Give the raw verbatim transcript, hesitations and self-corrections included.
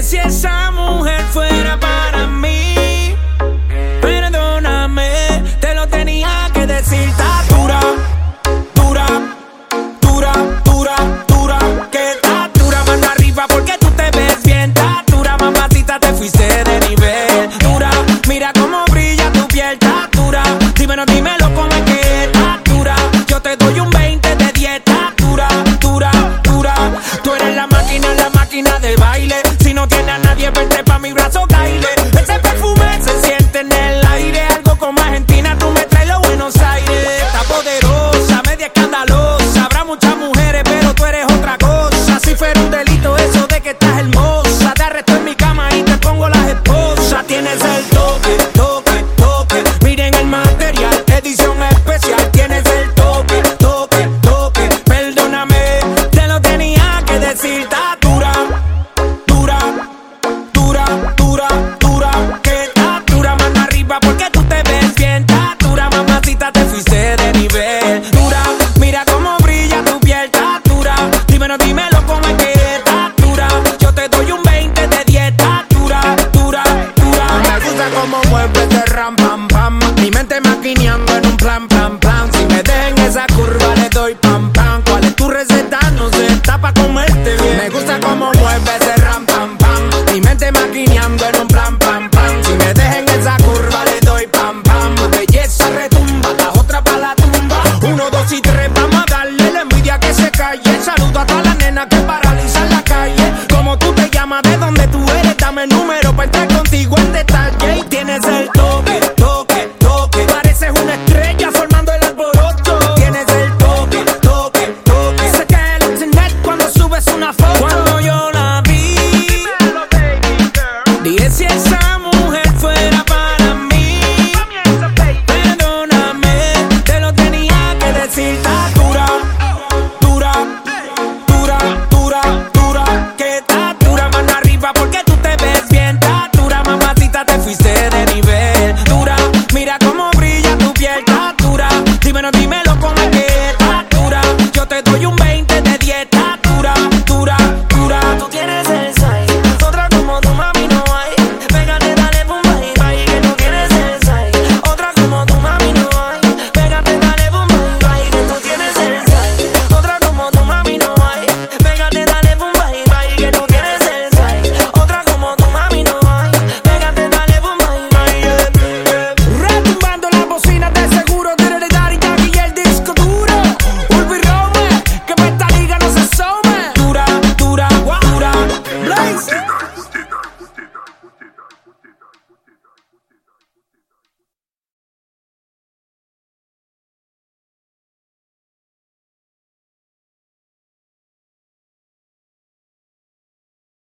que si esa mujer fuera para mí, perdóname, te lo tenía que decir. Está dura, dura, dura, dura, dura, que está dura, mano arriba porque tú te ves bien. Está dura, mamacita, te fuiste de nivel. Dura, mira cómo brilla tu piel. Está dura, dímelo, dímelo cómo es que está dura. Yo te doy un veinte de dieta. Dura, dura, dura. Tú eres la máquina, la máquina de baile. Si no tiene a nadie, vente pa' mi brazo, caile. Ese perfume se siente en el aire. Algo como Argentina, tú me traes los Buenos Aires. Está poderosa, media escandalosa. Habrá muchas mujeres, pero tú eres otra cosa. Si fuera un delito eso de que estás hermosa, te arresto en mi cama y te pongo las esposas. Tienes el toque, toque, toque. Miren el material, edición especial. Tienes el toque, toque, toque. Perdóname, te lo tenía que decir. Está dura, dura, dura, dura, dura. Que está dura, mano arriba porque tú te ves bien. Está dura, mamacita, te fuiste de nivel. Dura, mira cómo brilla tu piel. Está dura, dímelo, dímelo cómo es que está dura. Yo te doy un veinte de dieta. Dura, dura, dura. Me gusta cómo mueves de ram, pam, pam. Mi mente maquineando en un plan, plan, plan. Si me dejen esa curva le doy pam, pam. ¿Cuál es tu receta? No sé, está pa' comerte bien. Me gusta cómo mueves de ram, pam, pam. Mi mente maquineando en un plan, pam, pam. Si me dejen esa curva le doy pam, pam. Tu belleza retumba, la otra pa' la tumba. Uno, dos y tres, vamos a darle la envidia que se calle. Saludo a todas las nenas que paralizan la calle. ¿Cómo tú te llamas? ¿De dónde tú eres? Dame el número pa' entrar contigo en detalle. Y tienes el